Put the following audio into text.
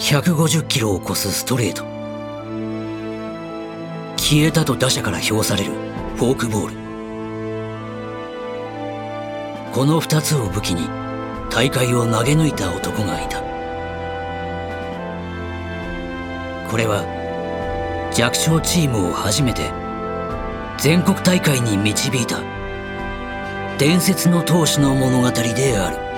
150キロを超すストレート、消えたと打者から評されるフォークボール。この2つを武器に大会を投げ抜いた男がいた。これは弱小チームを初めて全国大会に導いた伝説の投手の物語である。